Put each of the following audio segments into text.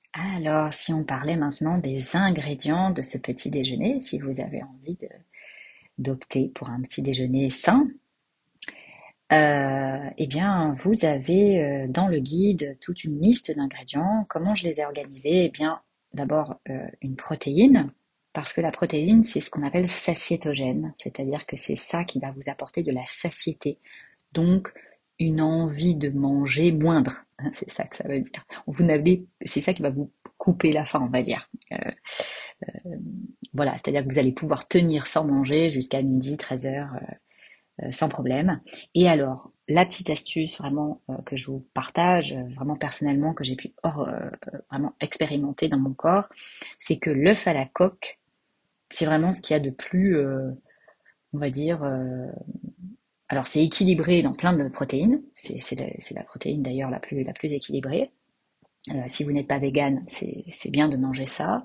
Alors, si on parlait maintenant des ingrédients de ce petit déjeuner, si vous avez envie d'opter pour un petit déjeuner sain, eh bien, vous avez dans le guide toute une liste d'ingrédients. Comment je les ai organisés? Eh bien, d'abord, une protéine, parce que la protéine, c'est ce qu'on appelle satiétogène, c'est-à-dire que c'est ça qui va vous apporter de la satiété. Donc, une envie de manger moindre, hein, c'est ça que ça veut dire. C'est ça qui va vous couper la faim, on va dire. Voilà, c'est-à-dire que vous allez pouvoir tenir sans manger jusqu'à midi, 13 heures, sans problème. Et alors, la petite astuce vraiment que je vous partage, vraiment personnellement, que j'ai pu vraiment expérimenter dans mon corps, c'est que l'œuf à la coque, c'est vraiment ce qu'il y a de plus, on va dire, alors c'est équilibré dans plein de protéines, c'est la protéine d'ailleurs la plus équilibrée. Si vous n'êtes pas végane, c'est bien de manger ça.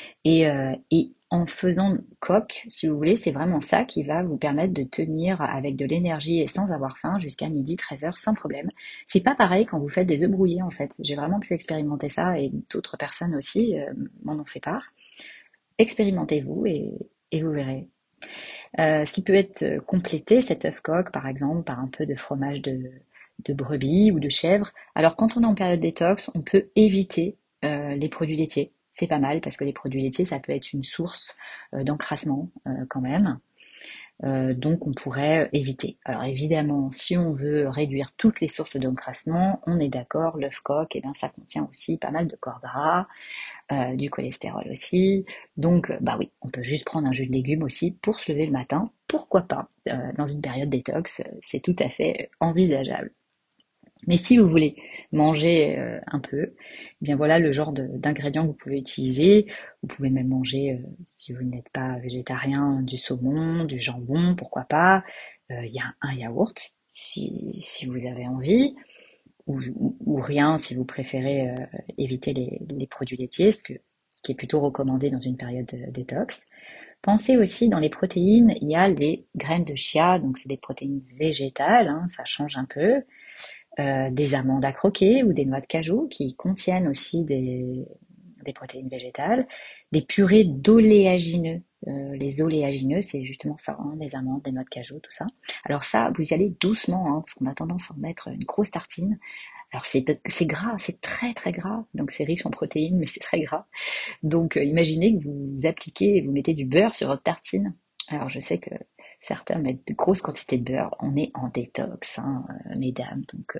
Et en faisant coque, si vous voulez, c'est vraiment ça qui va vous permettre de tenir avec de l'énergie et sans avoir faim jusqu'à midi, 13 heures sans problème. C'est pas pareil quand vous faites des œufs brouillés en fait. J'ai vraiment pu expérimenter ça et d'autres personnes aussi m'en ont fait part. Expérimentez-vous et vous verrez. Ce qui peut être complété, cet œuf coque par exemple, par un peu de fromage de brebis ou de chèvre. Alors quand on est en période détox, on peut éviter les produits laitiers. C'est pas mal parce que les produits laitiers, ça peut être une source d'encrassement quand même. Donc on pourrait éviter. Alors évidemment, si on veut réduire toutes les sources d'encrassement, on est d'accord, l'œuf coque, eh bien, ça contient aussi pas mal de corps gras, du cholestérol aussi. Donc bah oui, on peut juste prendre un jus de légumes aussi pour se lever le matin. Pourquoi pas? Dans une période détox, c'est tout à fait envisageable. Mais si vous voulez manger un peu, eh bien voilà le genre d'ingrédients que vous pouvez utiliser. Vous pouvez même manger, si vous n'êtes pas végétarien, du saumon, du jambon, pourquoi pas. Il y a un yaourt si vous avez envie, ou rien si vous préférez éviter les produits laitiers, ce qui est plutôt recommandé dans une période de détox. Pensez aussi dans les protéines, il y a les graines de chia, donc c'est des protéines végétales, hein, ça change un peu des amandes à croquer ou des noix de cajou qui contiennent aussi des protéines végétales, des purées d'oléagineux. Les oléagineux, c'est justement ça, hein, les amandes, les noix de cajou, tout ça. Alors ça, vous y allez doucement, hein, parce qu'on a tendance à en mettre une grosse tartine. Alors c'est gras, c'est très très gras, donc c'est riche en protéines, mais c'est très gras. Donc imaginez que vous appliquez et vous mettez du beurre sur votre tartine. Alors je sais que certains mettent de grosses quantités de beurre. On est en détox, hein, mesdames. Donc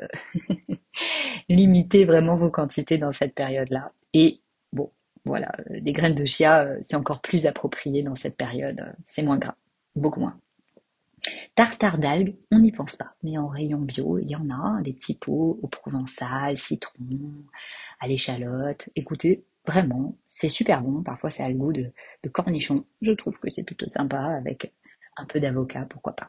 limitez vraiment vos quantités dans cette période-là. Et bon, voilà, des graines de chia, c'est encore plus approprié dans cette période. C'est moins gras, beaucoup moins. Tartare d'algues, on n'y pense pas. Mais en rayon bio, il y en a, hein, des petits pots au provençal, citron, à l'échalote. Écoutez, vraiment, c'est super bon. Parfois, ça a le goût de cornichon. Je trouve que c'est plutôt sympa avec un peu d'avocat, pourquoi pas.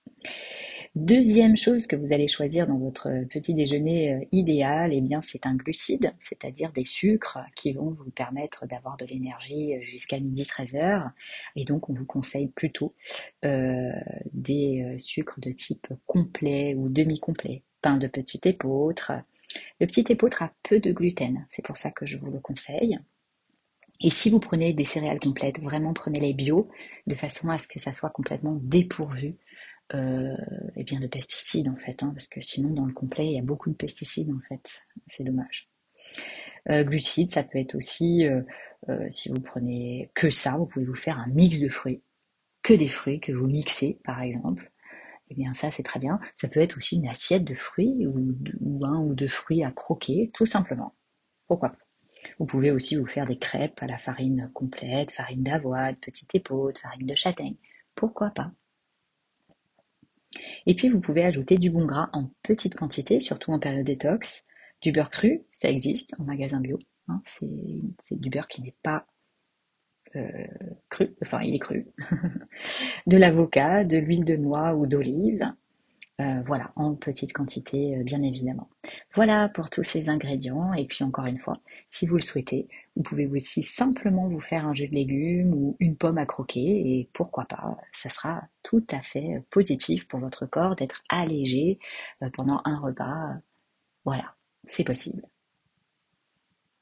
Deuxième chose que vous allez choisir dans votre petit déjeuner idéal, eh bien, c'est un glucide, c'est-à-dire des sucres qui vont vous permettre d'avoir de l'énergie jusqu'à midi 13 heures. Et donc, on vous conseille plutôt euh, des sucres de type complet ou demi-complet. Pain de petit épeautre. Le petit épeautre a peu de gluten, c'est pour ça que je vous le conseille. Et si vous prenez des céréales complètes, vraiment prenez-les bio, de façon à ce que ça soit complètement dépourvu et bien de pesticides en fait, hein, parce que sinon dans le complet il y a beaucoup de pesticides en fait, c'est dommage. Glucides, ça peut être aussi, si vous prenez que ça, vous pouvez vous faire un mix de fruits, que des fruits que vous mixez par exemple. Et bien ça c'est très bien. Ça peut être aussi une assiette de fruits ou un ou deux fruits à croquer, tout simplement. Pourquoi pas. Vous pouvez aussi vous faire des crêpes à la farine complète, farine d'avoine, petite épaule, farine de châtaigne. Pourquoi pas. Et puis vous pouvez ajouter du bon gras en petite quantité, surtout en période détox. Du beurre cru, ça existe en magasin bio, hein, c'est du beurre qui n'est pas cru, enfin il est cru. De l'avocat, de l'huile de noix ou d'olive, voilà, en petite quantité bien évidemment. Voilà pour tous ces ingrédients. Et puis encore une fois, si vous le souhaitez, vous pouvez aussi simplement vous faire un jus de légumes ou une pomme à croquer. Et pourquoi pas, ça sera tout à fait positif pour votre corps d'être allégé pendant un repas. Voilà, c'est possible.